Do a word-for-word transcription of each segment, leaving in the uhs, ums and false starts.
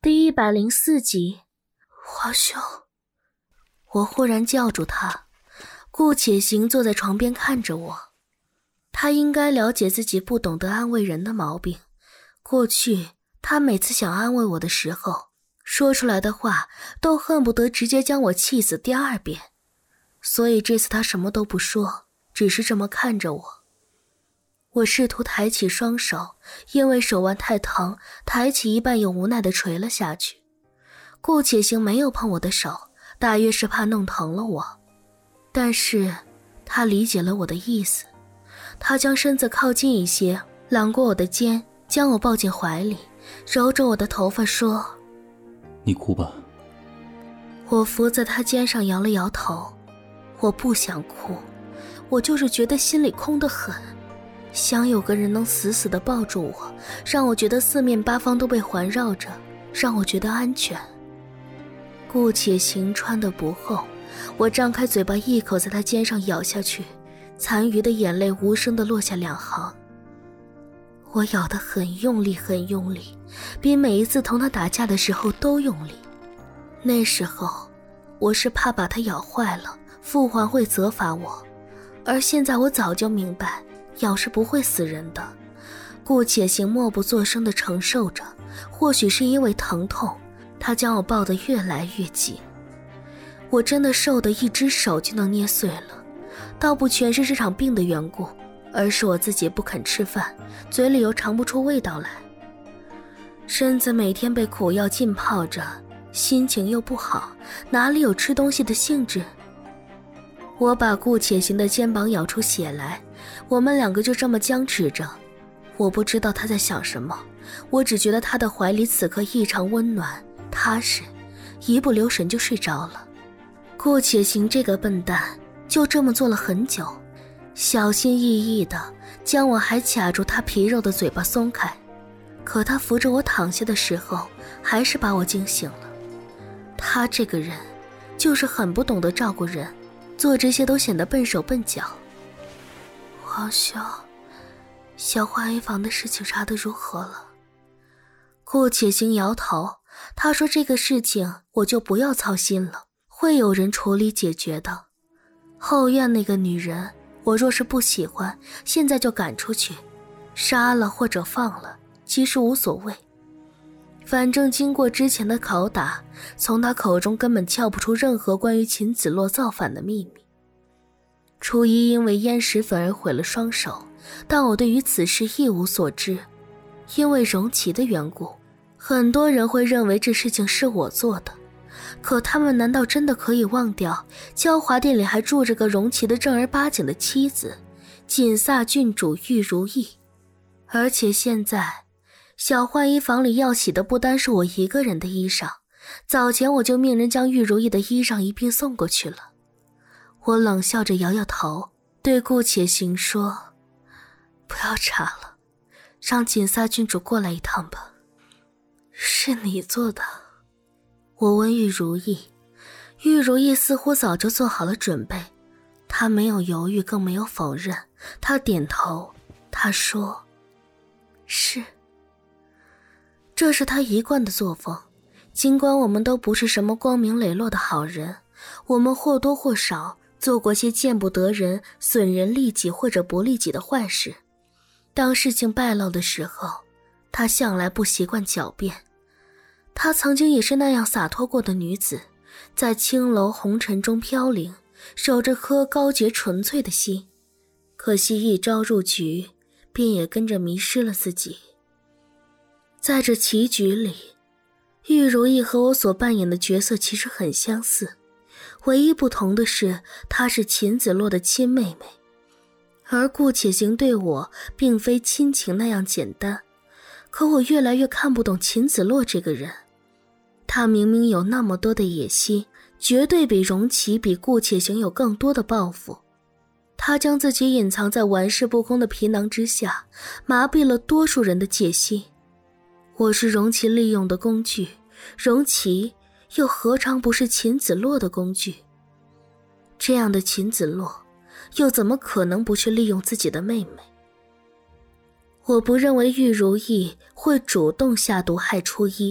第一百零四集。华兄，我忽然叫住他。顾且行坐在床边看着我，他应该了解自己不懂得安慰人的毛病。过去他每次想安慰我的时候，说出来的话都恨不得直接将我气死第二遍。所以这次他什么都不说，只是这么看着我。我试图抬起双手，因为手腕太疼，抬起一半又无奈地垂了下去。顾且行没有碰我的手，大约是怕弄疼了我。但是他理解了我的意思，他将身子靠近一些，揽过我的肩，将我抱进怀里，揉着我的头发说： 你哭吧。 我伏在他肩上摇了摇头，我不想哭，我就是觉得心里空得很，想有个人能死死地抱住我，让我觉得四面八方都被环绕着，让我觉得安全。顾且行穿得不厚，我张开嘴巴一口在他肩上咬下去，残余的眼泪无声地落下两行。我咬得很用力很用力，比每一次同他打架的时候都用力。那时候我是怕把他咬坏了，父皇会责罚我，而现在我早就明白咬是不会死人的。顾且行默不作声地承受着，或许是因为疼痛，他将我抱得越来越紧。我真的瘦得一只手就能捏碎了，倒不全是这场病的缘故，而是我自己不肯吃饭，嘴里又尝不出味道来。身子每天被苦药浸泡着，心情又不好，哪里有吃东西的兴致？我把顾且行的肩膀咬出血来，我们两个就这么僵持着。我不知道他在想什么，我只觉得他的怀里此刻异常温暖踏实，一不留神就睡着了。顾且行这个笨蛋就这么做了很久，小心翼翼地将我还卡住他皮肉的嘴巴松开，可他扶着我躺下的时候还是把我惊醒了。他这个人就是很不懂得照顾人，做这些都显得笨手笨脚。皇兄，小浣衣房的事情查得如何了？顾且行摇头，他说这个事情我就不要操心了，会有人处理解决的。后院那个女人，我若是不喜欢，现在就赶出去，杀了或者放了，其实无所谓。反正经过之前的拷打，从他口中根本撬不出任何关于秦子洛造反的秘密。初一因为烟石粉而毁了双手，但我对于此事一无所知。因为荣琪的缘故，很多人会认为这事情是我做的，可他们难道真的可以忘掉焦华殿里还住着个荣琪的正儿八经的妻子锦萨郡主玉如意？而且现在小浣衣房里要洗的不单是我一个人的衣裳，早前我就命人将玉如意的衣裳一并送过去了。我冷笑着摇摇头，对顾且行说：不要查了，让锦萨郡主过来一趟吧。是你做的？我问玉如意，玉如意似乎早就做好了准备，她没有犹豫，更没有否认，她点头，她说：是。这是她一贯的作风，尽管我们都不是什么光明磊落的好人，我们或多或少做过些见不得人、损人利己或者不利己的坏事。当事情败露的时候，她向来不习惯狡辩。她曾经也是那样洒脱过的女子，在青楼红尘中飘零，守着颗高洁纯粹的心。可惜一朝入局，便也跟着迷失了自己。在这棋局里，玉如意和我所扮演的角色其实很相似，唯一不同的是她是秦子洛的亲妹妹，而顾且行对我并非亲情那样简单。可我越来越看不懂秦子洛这个人，他明明有那么多的野心，绝对比荣琪比顾且行有更多的抱负。他将自己隐藏在玩世不恭的皮囊之下，麻痹了多数人的戒心。我是荣琪利用的工具，荣琪又何尝不是秦子洛的工具？这样的秦子洛又怎么可能不去利用自己的妹妹？我不认为玉如意会主动下毒害初一，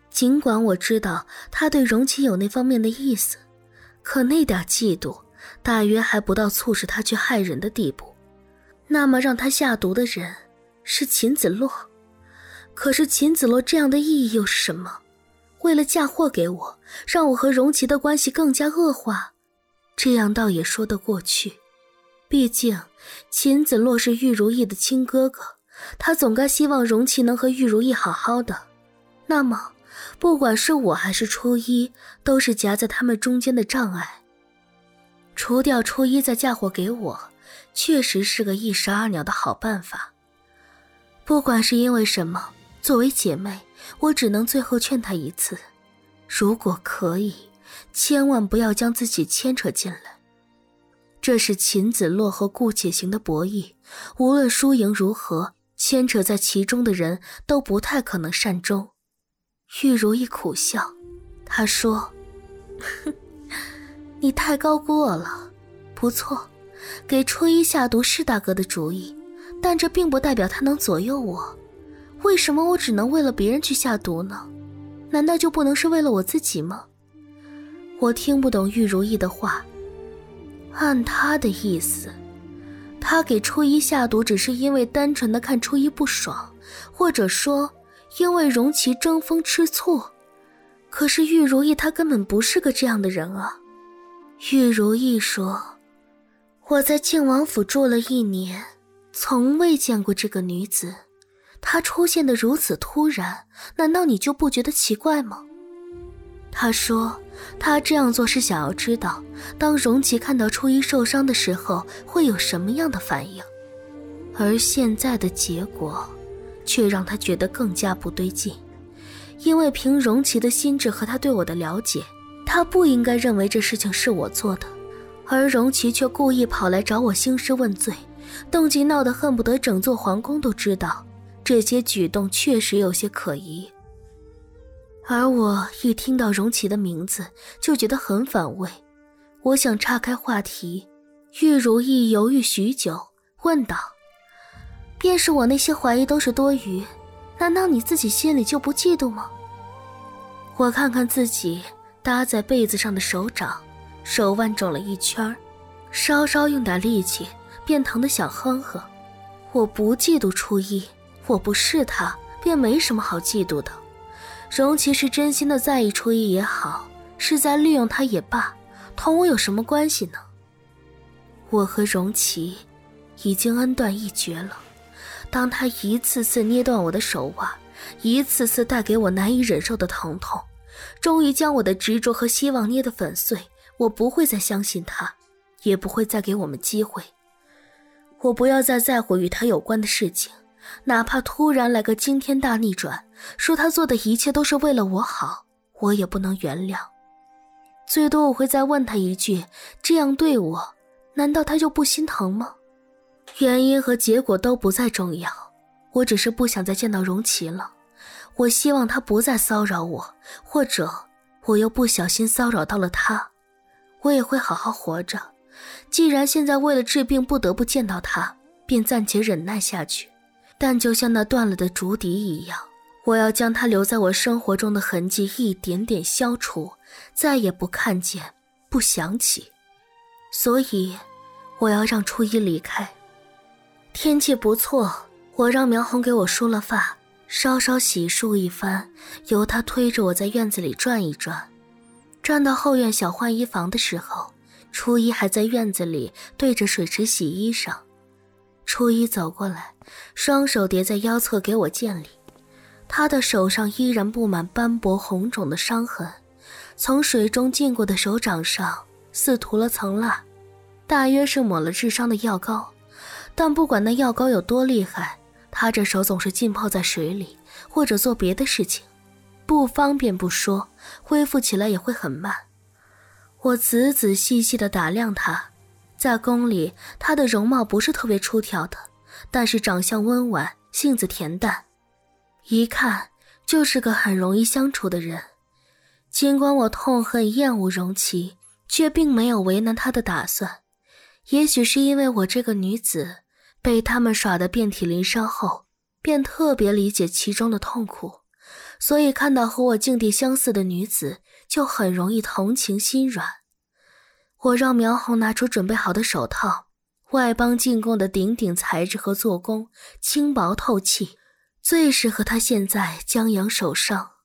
尽管我知道他对荣琪有那方面的意思，可那点嫉妒大约还不到促使他去害人的地步。那么让他下毒的人是秦子洛，可是秦子洛这样的意义又是什么？为了嫁祸给我，让我和荣琪的关系更加恶化，这样倒也说得过去。毕竟秦子洛是玉如意的亲哥哥，他总该希望荣琪能和玉如意好好的。那么不管是我还是初一，都是夹在他们中间的障碍。除掉初一再嫁祸给我，确实是个一石二鸟的好办法。不管是因为什么，作为姐妹，我只能最后劝她一次，如果可以，千万不要将自己牵扯进来。这是秦子洛和顾且行的博弈，无论输赢如何，牵扯在其中的人都不太可能善终。玉如意苦笑，她说：你太高估我了。不错，给初一下毒是大哥的主意，但这并不代表他能左右我。为什么我只能为了别人去下毒呢？难道就不能是为了我自己吗？我听不懂玉如意的话。按他的意思，他给初一下毒只是因为单纯的看初一不爽，或者说因为荣琪争风吃醋。可是玉如意她根本不是个这样的人啊。玉如意说，我在靖王府住了一年，从未见过这个女子，她出现得如此突然，难道你就不觉得奇怪吗？她说她这样做是想要知道当荣琪看到初一受伤的时候会有什么样的反应，而现在的结果却让她觉得更加不对劲。因为凭荣琪的心智和他对我的了解，他不应该认为这事情是我做的，而荣琪却故意跑来找我兴师问罪，动静闹得恨不得整座皇宫都知道，这些举动确实有些可疑。而我一听到荣琪的名字就觉得很反胃，我想岔开话题。玉如意犹豫许久，问道：便是我那些怀疑都是多余，难道你自己心里就不嫉妒吗？我看看自己搭在被子上的手掌，手腕肿了一圈，稍稍用点力气便疼得想哼哼。我不嫉妒初一，我不是他便没什么好嫉妒的。荣琪是真心的在意初一也好，是在利用他也罢，同我有什么关系呢？我和荣琪已经恩断义绝了，当他一次次捏断我的手腕，一次次带给我难以忍受的疼痛，终于将我的执着和希望捏得粉碎，我不会再相信他，也不会再给我们机会。我不要再在乎与他有关的事情，哪怕突然来个惊天大逆转，说他做的一切都是为了我好，我也不能原谅。最多我会再问他一句，这样对我，难道他就不心疼吗？原因和结果都不再重要，我只是不想再见到荣琪了。我希望他不再骚扰我，或者我又不小心骚扰到了他，我也会好好活着。既然现在为了治病不得不见到他，便暂且忍耐下去。但就像那断了的竹笛一样，我要将他留在我生活中的痕迹一点点消除，再也不看见，不想起。所以我要让初一离开。天气不错，我让苗红给我梳了发，稍稍洗漱一番，由他推着我在院子里转一转。转到后院小换衣房的时候，初一还在院子里对着水池洗衣裳。初一走过来，双手叠在腰侧给我见礼。他的手上依然布满斑驳红肿的伤痕，从水中浸过的手掌上似涂了层蜡，大约是抹了治伤的药膏。但不管那药膏有多厉害，他这手总是浸泡在水里，或者做别的事情，不方便不说，恢复起来也会很慢。我仔仔细细地打量他，在宫里他的容貌不是特别出挑的，但是长相温婉，性子恬淡，一看就是个很容易相处的人。尽管我痛恨厌恶荣琪，却并没有为难他的打算。也许是因为我这个女子被他们耍得遍体鳞伤后，便特别理解其中的痛苦， 所以看到和我境地相似的女子，就很容易同情心软。我让苗红拿出准备好的手套，外邦进贡的顶顶材质和做工轻薄透气，最适合她现在将阳手上。